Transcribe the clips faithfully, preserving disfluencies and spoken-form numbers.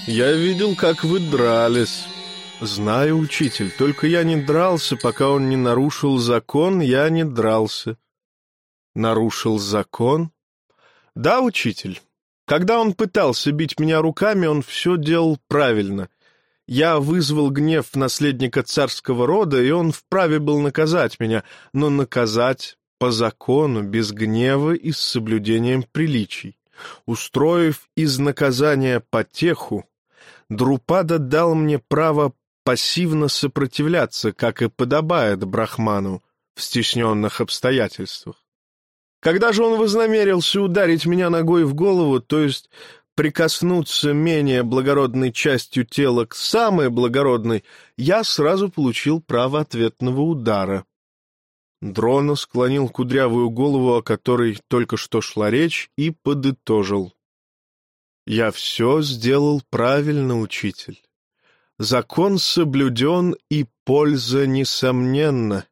Я видел, как вы дрались. Знаю, учитель, только я не дрался, пока он не нарушил закон, я не дрался. Нарушил закон? Да, учитель. Когда он пытался бить меня руками, он все делал правильно. Я вызвал гнев наследника царского рода, и он вправе был наказать меня, но наказать по закону, без гнева и с соблюдением приличий. Устроив из наказания потеху, Друпада дал мне право пассивно сопротивляться, как и подобает брахману в стесненных обстоятельствах. Когда же он вознамерился ударить меня ногой в голову, то есть прикоснуться менее благородной частью тела к самой благородной, я сразу получил право ответного удара. Дрона склонил кудрявую голову, о которой только что шла речь, и подытожил. «Я все сделал правильно, учитель. Закон соблюден, и польза несомненна».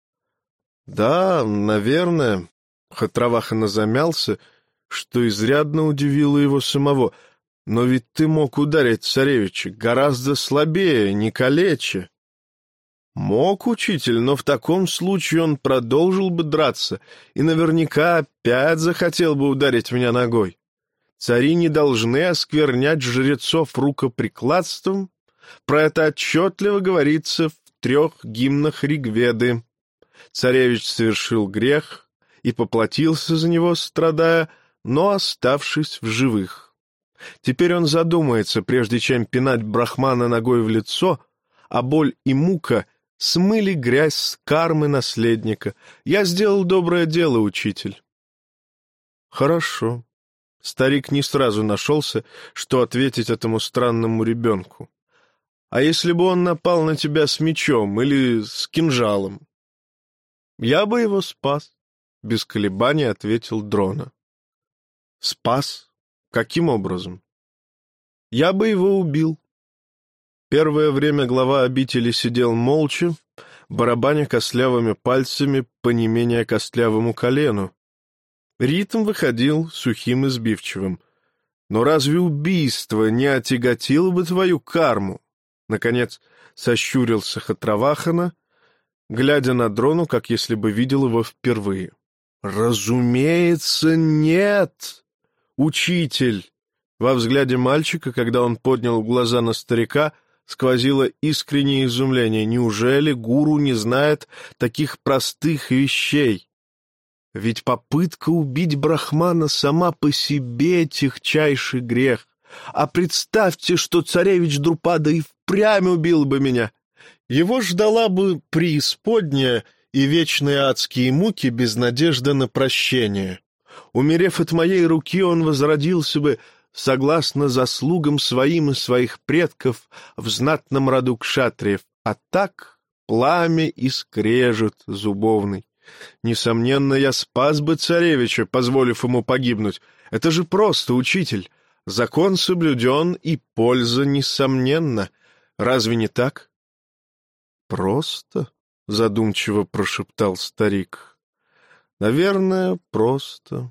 «Да, наверное», — Хатравахана замялся, что изрядно удивило его самого. «Но ведь ты мог ударить царевича гораздо слабее, не калеча». «Мог, учитель, но в таком случае он продолжил бы драться и наверняка опять захотел бы ударить меня ногой. Цари не должны осквернять жрецов рукоприкладством. Про это отчетливо говорится в трех гимнах Ригведы. Царевич совершил грех и поплатился за него, страдая, но оставшись в живых. Теперь он задумается, прежде чем пинать брахмана ногой в лицо, а боль и мука смыли грязь с кармы наследника. Я сделал доброе дело, учитель». «Хорошо». Старик не сразу нашелся, что ответить этому странному ребенку. «А если бы он напал на тебя с мечом или с кинжалом?» «Я бы его спас», — без колебаний ответил Дрона. «Спас? Каким образом?» «Я бы его убил». Первое время глава обители сидел молча, барабаня костлявыми пальцами по не менее костлявому колену. Ритм выходил сухим и сбивчивым. «Но разве убийство не отяготило бы твою карму?» Наконец сощурился Хатравахана, глядя на Дрону, как если бы видел его впервые. «Разумеется, нет, учитель!» Во взгляде мальчика, когда он поднял глаза на старика, сквозило искреннее изумление. Неужели гуру не знает таких простых вещей? Ведь попытка убить брахмана сама по себе техчайший грех. А представьте, что царевич Друпада и впрямь убил бы меня. Его ждала бы преисподняя и вечные адские муки без надежды на прощение. Умерев от моей руки, он возродился бы, согласно заслугам своим и своих предков, в знатном роду кшатриев, а так пламя и скрежет зубовный. Несомненно, я спас бы царевича, позволив ему погибнуть. Это же просто, учитель. Закон соблюден, и польза несомненна. Разве не так? Просто, — задумчиво прошептал старик. Наверное, просто.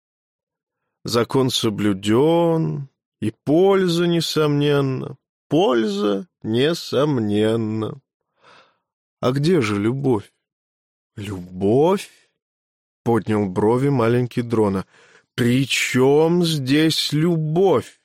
Закон соблюден, и польза несомненна. Польза несомненна. А где же любовь? «Любовь?» — поднял брови маленький Дрона. «При чем здесь любовь?»